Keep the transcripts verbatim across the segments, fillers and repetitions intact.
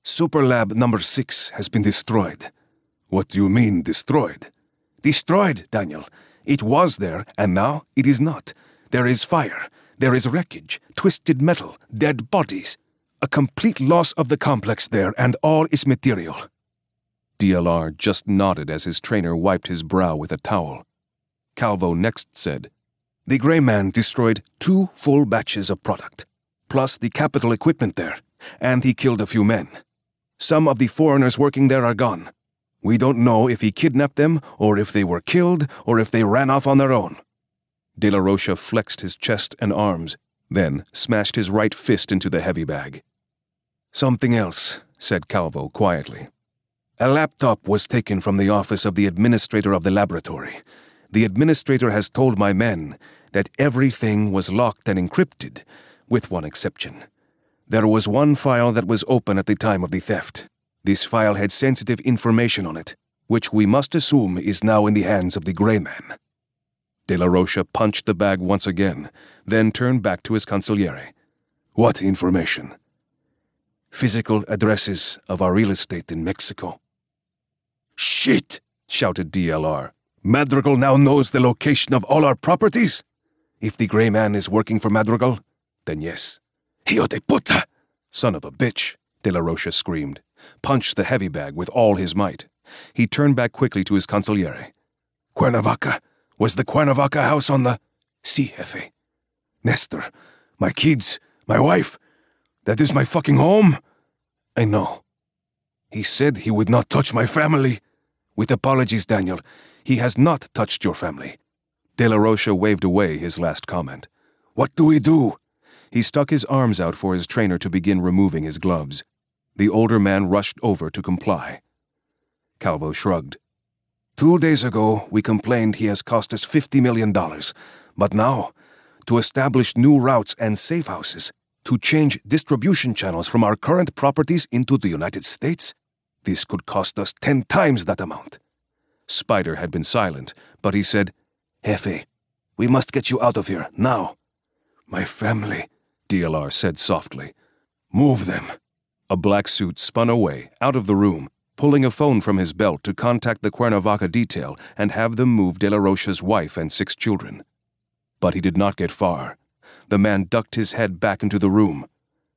Superlab number six has been destroyed. What do you mean, destroyed? Destroyed, Daniel. It was there, and now it is not. There is fire. There is wreckage, twisted metal, dead bodies. A complete loss of the complex there, and all its material. D L R just nodded as his trainer wiped his brow with a towel. Calvo next said, "The Gray Man destroyed two full batches of product, plus the capital equipment there, and he killed a few men. Some of the foreigners working there are gone. We don't know if he kidnapped them, or if they were killed, or if they ran off on their own." De La Rocha flexed his chest and arms, then smashed his right fist into the heavy bag. "Something else," said Calvo quietly. "A laptop was taken from the office of the administrator of the laboratory. The administrator has told my men that everything was locked and encrypted, with one exception. There was one file that was open at the time of the theft. This file had sensitive information on it, which we must assume is now in the hands of the Gray Man." De La Rocha punched the bag once again, then turned back to his consigliere. "What information?" "Physical addresses of our real estate in Mexico." "Shit!" shouted D L R. "Madrigal now knows the location of all our properties?" "If the Gray Man is working for Madrigal, then yes." "Hijo de puta!" "Son of a bitch!" De La Rocha screamed, punched the heavy bag with all his might. He turned back quickly to his consigliere. "Cuernavaca? Was the Cuernavaca house on the—" "Si, jefe." "Nestor, my kids, my wife, that is my fucking home?" "I know." "He said he would not touch my family." "With apologies, Daniel, he has not touched your family." De La Rocha waved away his last comment. "What do we do?" He stuck his arms out for his trainer to begin removing his gloves. The older man rushed over to comply. Calvo shrugged. Two days ago, we complained he has cost us fifty million dollars. But now, to establish new routes and safe houses, to change distribution channels from our current properties into the United States, this could cost us ten times that amount. Spider had been silent, but he said, "Jefe, we must get you out of here, now." "My family," D L R said softly. "Move them." A black suit spun away, out of the room, pulling a phone from his belt to contact the Cuernavaca detail and have them move De La Rocha's wife and six children. But he did not get far. The man ducked his head back into the room.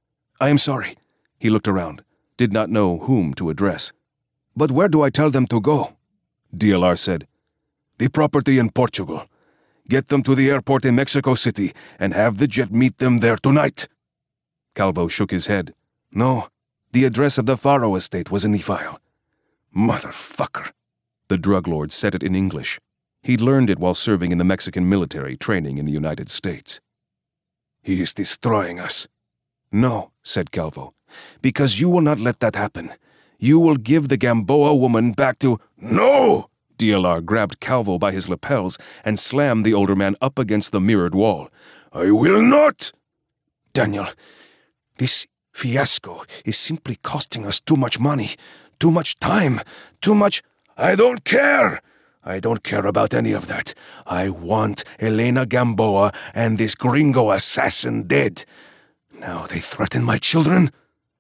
"I am sorry." He looked around, did not know whom to address. "But where do I tell them to go?" D L R said, "The property in Portugal. Get them to the airport in Mexico City and have the jet meet them there tonight." Calvo shook his head. "No, the address of the Faro estate was in the file." "Motherfucker." The drug lord said it in English. He'd learned it while serving in the Mexican military training in the United States. "He is destroying us." "No," said Calvo, "because you will not let that happen. You will give the Gamboa woman back to—" "No!" D L R grabbed Calvo by his lapels and slammed the older man up against the mirrored wall. "I will not!" "Daniel, this fiasco is simply costing us too much money, too much time, too much—" "I don't care! I don't care about any of that. I want Elena Gamboa and this gringo assassin dead. Now they threaten my children?"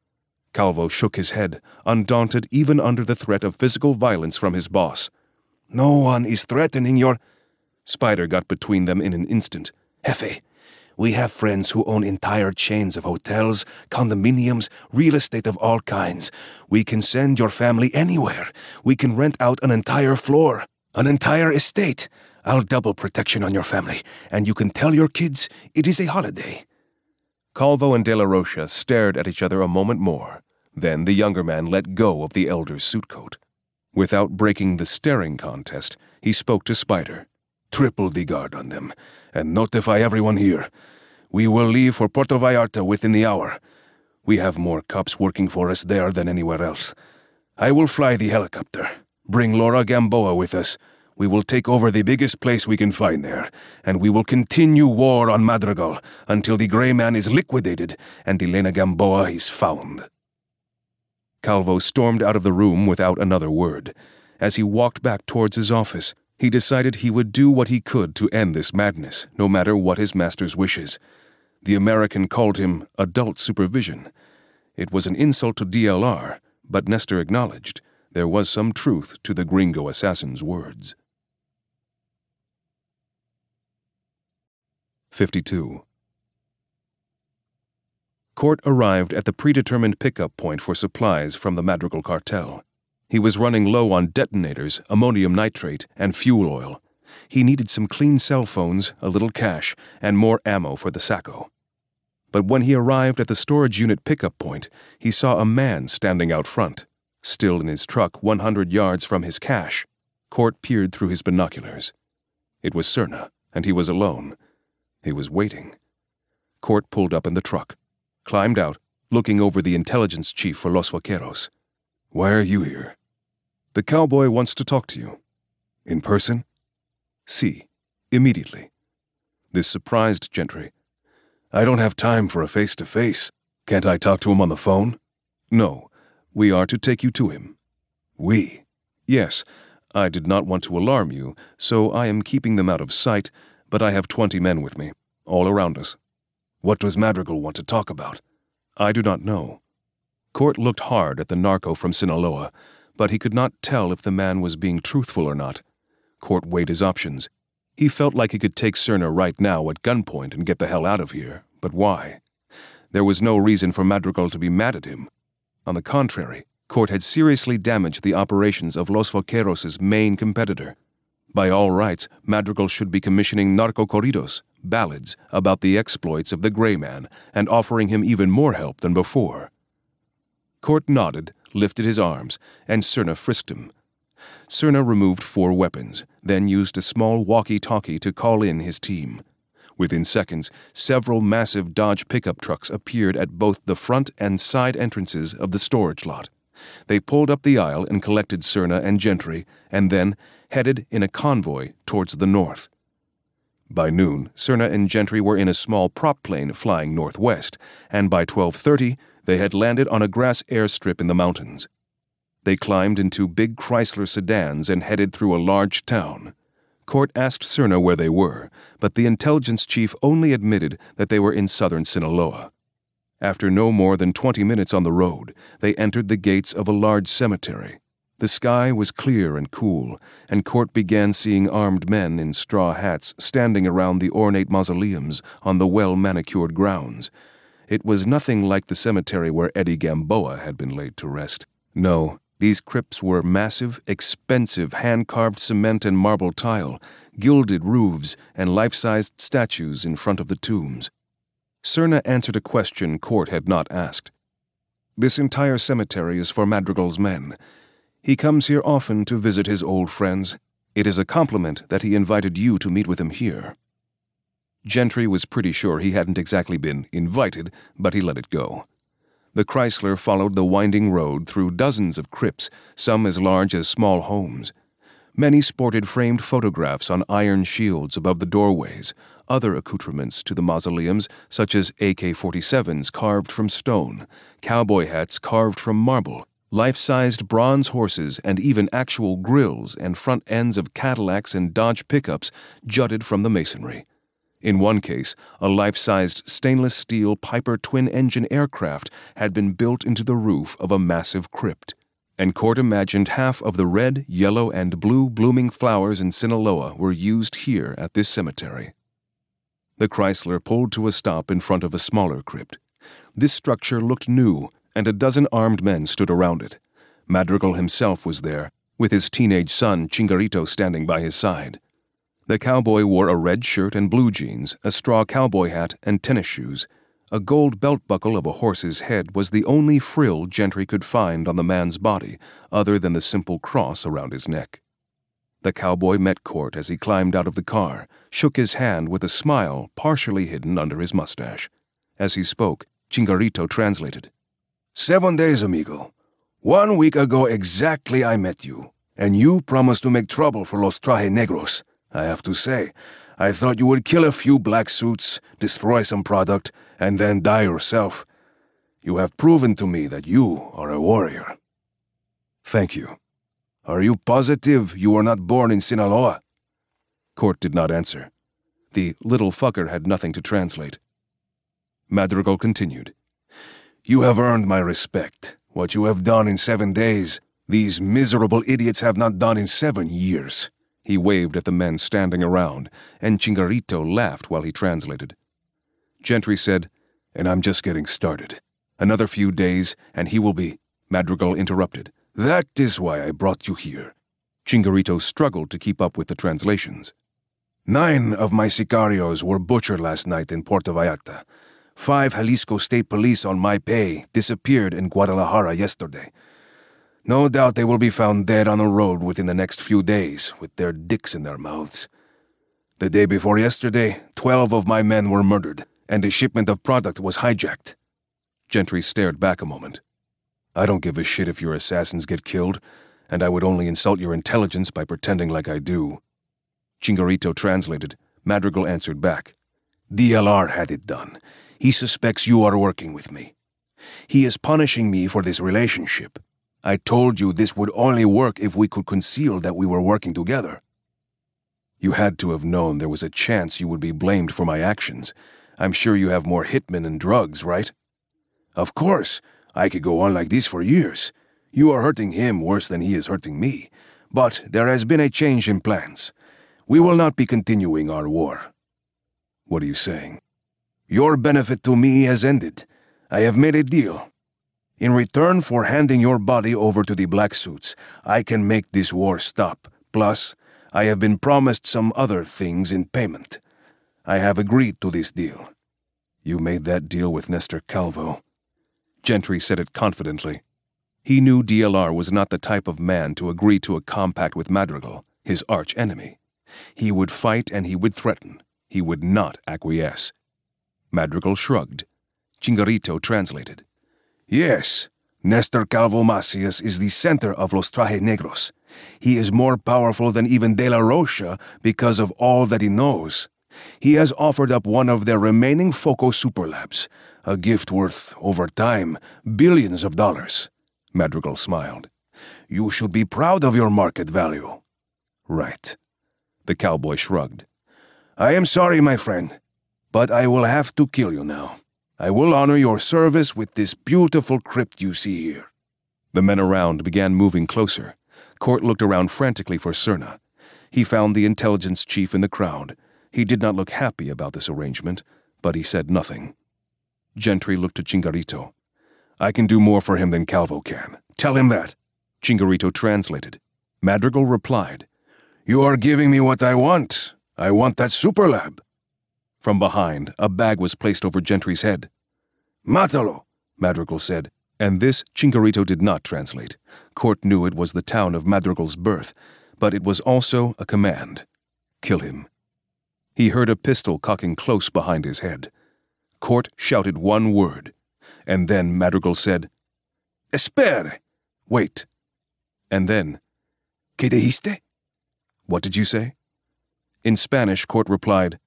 Calvo shook his head, undaunted even under the threat of physical violence from his boss. "No one is threatening your—" Spider got between them in an instant. "Jefe, we have friends who own entire chains of hotels, condominiums, real estate of all kinds. We can send your family anywhere. We can rent out an entire floor, an entire estate. I'll double protection on your family, and you can tell your kids it is a holiday." Calvo and De La Rocha stared at each other a moment more. Then the younger man let go of the elder's suitcoat. Without breaking the staring contest, he spoke to Spider. "Triple the guard on them, and notify everyone here. We will leave for Puerto Vallarta within the hour. We have more cops working for us there than anywhere else. I will fly the helicopter. Bring Laura Gamboa with us. We will take over the biggest place we can find there, and we will continue war on Madrigal until the Gray Man is liquidated and Elena Gamboa is found." Calvo stormed out of the room without another word. As he walked back towards his office, he decided he would do what he could to end this madness, no matter what his master's wishes. The American called him adult supervision. It was an insult to D L R, but Nestor acknowledged there was some truth to the gringo assassin's words. fifty-two. Cort arrived at the predetermined pickup point for supplies from the Madrigal cartel. He was running low on detonators, ammonium nitrate, and fuel oil. He needed some clean cell phones, a little cash, and more ammo for the Sacco. But when he arrived at the storage unit pickup point, he saw a man standing out front. Still in his truck one hundred yards from his cache, Cort peered through his binoculars. It was Cerna, and he was alone. He was waiting. Cort pulled up in the truck, climbed out, looking over the intelligence chief for Los Vaqueros. "Why are you here?" "The cowboy wants to talk to you." "In person?" "Si, immediately." This surprised Gentry. "I don't have time for a face-to-face. Can't I talk to him on the phone?" "No, we are to take you to him." "We?" "Yes, I did not want to alarm you, so I am keeping them out of sight, but I have twenty men with me, all around us." "What does Madrigal want to talk about?" "I do not know." Cort looked hard at the narco from Sinaloa, but he could not tell if the man was being truthful or not. Cort weighed his options. He felt like he could take Cerna right now at gunpoint and get the hell out of here, but why? There was no reason for Madrigal to be mad at him. On the contrary, Cort had seriously damaged the operations of Los Vaqueros' main competitor. By all rights, Madrigal should be commissioning narco-corridos, ballads, about the exploits of the Gray Man, and offering him even more help than before. Cort nodded, lifted his arms, and Cerna frisked him. Cerna removed four weapons, then used a small walkie-talkie to call in his team. Within seconds, several massive Dodge pickup trucks appeared at both the front and side entrances of the storage lot. They pulled up the aisle and collected Cerna and Gentry, and then headed in a convoy towards the north. By noon, Cerna and Gentry were in a small prop plane flying northwest, and by twelve thirty, they had landed on a grass airstrip in the mountains. They climbed into big Chrysler sedans and headed through a large town. Cort asked Cerna where they were, but the intelligence chief only admitted that they were in southern Sinaloa. After no more than twenty minutes on the road, they entered the gates of a large cemetery. The sky was clear and cool, and Cort began seeing armed men in straw hats standing around the ornate mausoleums on the well-manicured grounds. It was nothing like the cemetery where Eddie Gamboa had been laid to rest. No, these crypts were massive, expensive, hand-carved cement and marble tile, gilded roofs, and life-sized statues in front of the tombs. Cerna answered a question Cort had not asked. "This entire cemetery is for Madrigal's men. He comes here often to visit his old friends. It is a compliment that he invited you to meet with him here." Gentry was pretty sure he hadn't exactly been invited, but he let it go. The Chrysler followed the winding road through dozens of crypts, some as large as small homes. Many sported framed photographs on iron shields above the doorways, other accoutrements to the mausoleums, such as A K forty-sevens carved from stone, cowboy hats carved from marble, life-sized bronze horses, and even actual grills and front ends of Cadillacs and Dodge pickups jutted from the masonry. In one case, a life-sized stainless steel Piper twin-engine aircraft had been built into the roof of a massive crypt, and Cort imagined half of the red, yellow, and blue blooming flowers in Sinaloa were used here at this cemetery. The Chrysler pulled to a stop in front of a smaller crypt. This structure looked new, and a dozen armed men stood around it. Madrigal himself was there, with his teenage son Chingarito standing by his side. The cowboy wore a red shirt and blue jeans, a straw cowboy hat, and tennis shoes. A gold belt buckle of a horse's head was the only frill Gentry could find on the man's body, other than the simple cross around his neck. The cowboy met Cort as he climbed out of the car, shook his hand with a smile partially hidden under his mustache. As he spoke, Chingarito translated. "Seven days, amigo. One week ago exactly I met you, and you promised to make trouble for Los Traje Negros. I have to say, I thought you would kill a few black suits, destroy some product, and then die yourself. You have proven to me that you are a warrior." "Thank you. Are you positive you were not born in Sinaloa?" Cort did not answer. The little fucker had nothing to translate. Madrigal continued. You have earned my respect. What you have done in seven days, these miserable idiots have not done in seven years. He waved at the men standing around, and Chingarito laughed while he translated. Gentry said, "And I'm just getting started. Another few days, and he will be—" Madrigal interrupted. "That is why I brought you here." Chingarito struggled to keep up with the translations. Nine of my sicarios were butchered last night in Puerto Vallarta. Five Jalisco State Police on my pay disappeared in Guadalajara yesterday. No doubt they will be found dead on the road within the next few days, with their dicks in their mouths. The day before yesterday, twelve of my men were murdered, and a shipment of product was hijacked. Gentry stared back a moment. I don't give a shit if your assassins get killed, and I would only insult your intelligence by pretending like I do. Chingarito translated. Madrigal answered back. D L R had it done. He suspects you are working with me. He is punishing me for this relationship. I told you this would only work if we could conceal that we were working together. You had to have known there was a chance you would be blamed for my actions. I'm sure you have more hitmen and drugs, right? Of course. I could go on like this for years. You are hurting him worse than he is hurting me. But there has been a change in plans. We will not be continuing our war. What are you saying? Your benefit to me has ended. I have made a deal. In return for handing your body over to the Black Suits, I can make this war stop. Plus, I have been promised some other things in payment. I have agreed to this deal. You made that deal with Nestor Calvo. Gentry said it confidently. He knew D L R was not the type of man to agree to a compact with Madrigal, his arch-enemy. He would fight and he would threaten. He would not acquiesce. Madrigal shrugged. Chingarito translated. Yes, Nestor Calvo Macias is the center of Los Traje Negros. He is more powerful than even De La Rocha because of all that he knows. He has offered up one of their remaining Foco Superlabs, a gift worth, over time, billions of dollars. Madrigal smiled. You should be proud of your market value. Right. The cowboy shrugged. I am sorry, my friend, but I will have to kill you now. I will honor your service with this beautiful crypt you see here. The men around began moving closer. Court looked around frantically for Serna. He found the intelligence chief in the crowd. He did not look happy about this arrangement, but he said nothing. Gentry looked to Chingarito. I can do more for him than Calvo can. Tell him that. Chingarito translated. Madrigal replied, You are giving me what I want. I want that superlab. From behind, a bag was placed over Gentry's head. Mátalo, Madrigal said, and this Chingarito did not translate. Court knew it was the town of Madrigal's birth, but it was also a command. Kill him. He heard a pistol cocking close behind his head. Court shouted one word, and then Madrigal said, Espere! Wait. And then, ¿Qué dijiste? What did you say? In Spanish, Court replied,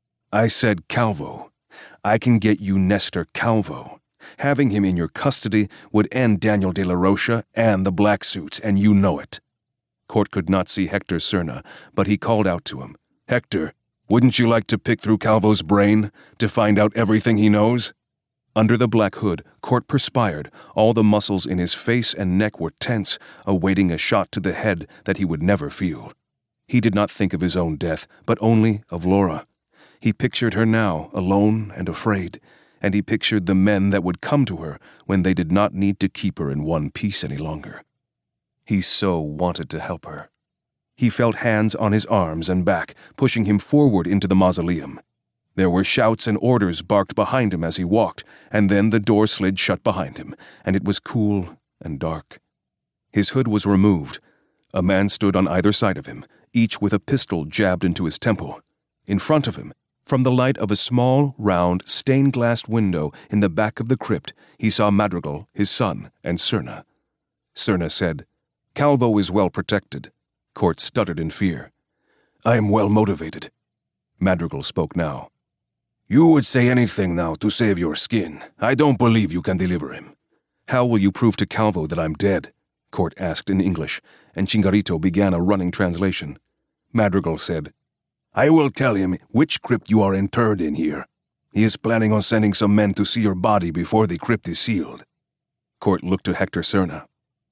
I said Calvo. I can get you Nestor Calvo. Having him in your custody would end Daniel de la Rocha and the Black Suits, and you know it. Court could not see Hector Serna, but he called out to him, Hector, wouldn't you like to pick through Calvo's brain to find out everything he knows? Under the black hood, Court perspired. All the muscles in his face and neck were tense, awaiting a shot to the head that he would never feel. He did not think of his own death, but only of Laura. He pictured her now, alone and afraid, and he pictured the men that would come to her when they did not need to keep her in one piece any longer. He so wanted to help her. He felt hands on his arms and back, pushing him forward into the mausoleum. There were shouts and orders barked behind him as he walked, and then the door slid shut behind him, and it was cool and dark. His hood was removed. A man stood on either side of him, each with a pistol jabbed into his temple. In front of him, from the light of a small, round, stained-glass window in the back of the crypt, he saw Madrigal, his son, and Serna. Serna said, Calvo is well protected. Court stuttered in fear. I am well motivated. Madrigal spoke now. You would say anything now to save your skin. I don't believe you can deliver him. How will you prove to Calvo that I'm dead? Court asked in English, and Chingarito began a running translation. Madrigal said, I will tell him which crypt you are interred in here. He is planning on sending some men to see your body before the crypt is sealed. Court looked to Hector Cerna.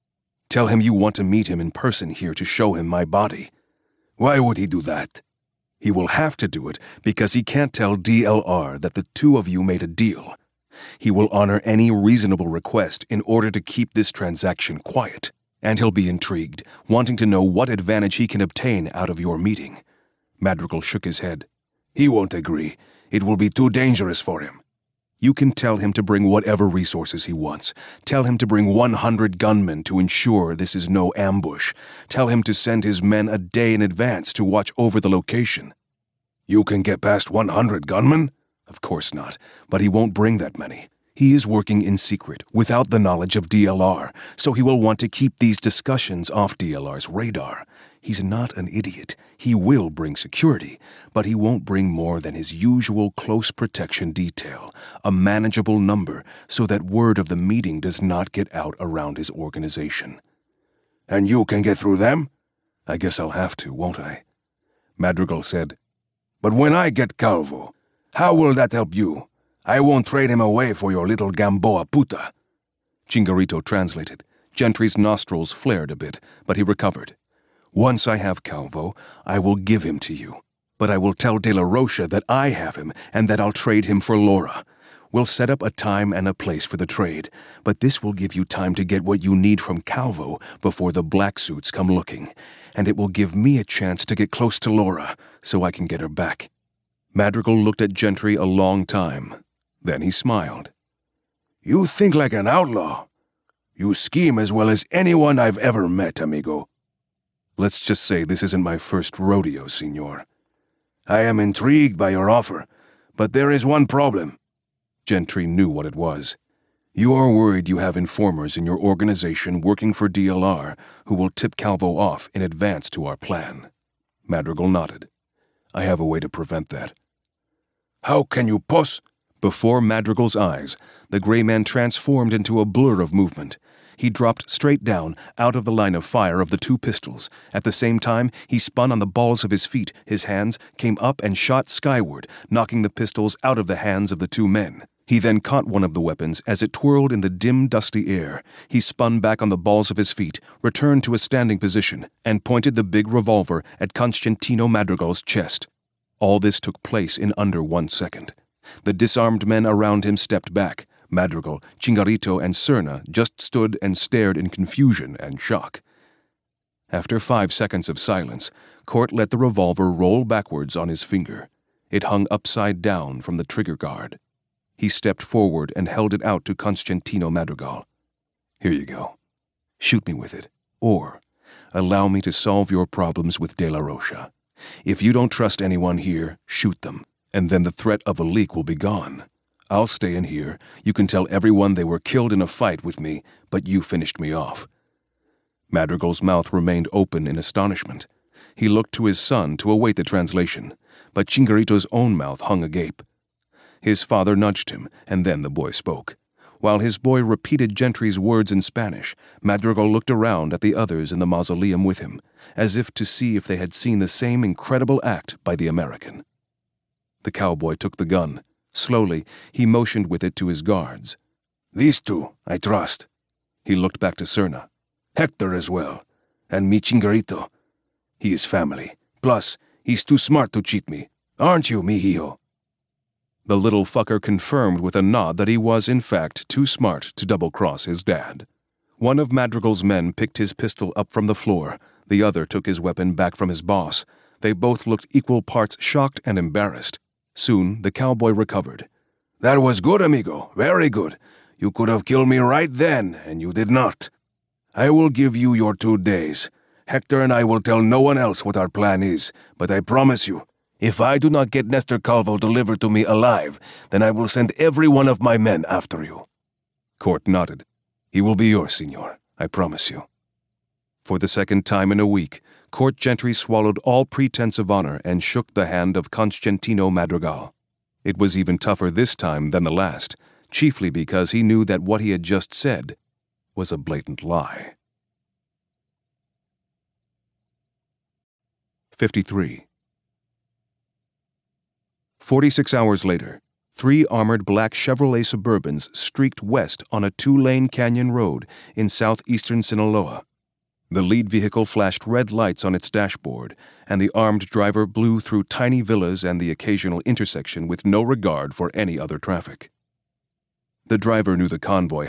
Tell him you want to meet him in person here to show him my body. Why would he do that? He will have to do it because he can't tell D L R that the two of you made a deal. He will honor any reasonable request in order to keep this transaction quiet, and he'll be intrigued, wanting to know what advantage he can obtain out of your meeting. Madrigal shook his head. He won't agree. It will be too dangerous for him. You can tell him to bring whatever resources he wants. Tell him to bring one hundred gunmen to ensure this is no ambush. Tell him to send his men a day in advance to watch over the location. You can get past one hundred gunmen? Of course not, but he won't bring that many. He is working in secret, without the knowledge of D L R, so he will want to keep these discussions off D L R's radar. He's not an idiot. He will bring security, but he won't bring more than his usual close protection detail, a manageable number, so that word of the meeting does not get out around his organization. And you can get through them? I guess I'll have to, won't I? Madrigal said. But when I get Calvo, how will that help you? I won't trade him away for your little Gamboa puta. Chingarito translated. Gentry's nostrils flared a bit, but he recovered. Once I have Calvo, I will give him to you. But I will tell De La Rocha that I have him and that I'll trade him for Laura. We'll set up a time and a place for the trade, but this will give you time to get what you need from Calvo before the black suits come looking, and it will give me a chance to get close to Laura so I can get her back. Madrigal looked at Gentry a long time. Then he smiled. You think like an outlaw. You scheme as well as anyone I've ever met, amigo. Let's just say this isn't my first rodeo, senor. I am intrigued by your offer, but there is one problem. Gentry knew what it was. You are worried you have informers in your organization working for D L R who will tip Calvo off in advance to our plan. Madrigal nodded. I have a way to prevent that. How can you pos- Before Madrigal's eyes, the gray man transformed into a blur of movement. He dropped straight down, out of the line of fire of the two pistols. At the same time, he spun on the balls of his feet. His hands came up and shot skyward, knocking the pistols out of the hands of the two men. He then caught one of the weapons as it twirled in the dim, dusty air. He spun back on the balls of his feet, returned to a standing position, and pointed the big revolver at Constantino Madrigal's chest. All this took place in under one second. The disarmed men around him stepped back. Madrigal, Chingarito, and Cerna just stood and stared in confusion and shock. After five seconds of silence, Court let the revolver roll backwards on his finger. It hung upside down from the trigger guard. He stepped forward and held it out to Constantino Madrigal. Here you go. Shoot me with it, or allow me to solve your problems with De La Rocha. If you don't trust anyone here, shoot them, and then the threat of a leak will be gone. I'll stay in here. You can tell everyone they were killed in a fight with me, but you finished me off. Madrigal's mouth remained open in astonishment. He looked to his son to await the translation, but Chingarito's own mouth hung agape. His father nudged him, and then the boy spoke. While his boy repeated Gentry's words in Spanish, Madrigal looked around at the others in the mausoleum with him, as if to see if they had seen the same incredible act by the American. The cowboy took the gun. Slowly, he motioned with it to his guards. These two, I trust. He looked back to Cerna. Hector as well. And mi Chingarito. He is family. Plus, he's too smart to cheat me. Aren't you, mijo? The little fucker confirmed with a nod that he was, in fact, too smart to double-cross his dad. One of Madrigal's men picked his pistol up from the floor. The other took his weapon back from his boss. They both looked equal parts shocked and embarrassed. Soon, the cowboy recovered. That was good, amigo. Very good. You could have killed me right then, and you did not. I will give you your two days. Hector and I will tell no one else what our plan is, but I promise you, if I do not get Nestor Calvo delivered to me alive, then I will send every one of my men after you. Court nodded. He will be yours, senor. I promise you. For the second time in a week, Court Gentry swallowed all pretense of honor and shook the hand of Constantino Madrigal. It was even tougher this time than the last, chiefly because he knew that what he had just said was a blatant lie. fifty-three. Forty-six hours later, three armored black Chevrolet Suburbans streaked west on a two-lane canyon road in southeastern Sinaloa. The lead vehicle flashed red lights on its dashboard, and the armed driver blew through tiny villas and the occasional intersection with no regard for any other traffic. The driver knew the convoy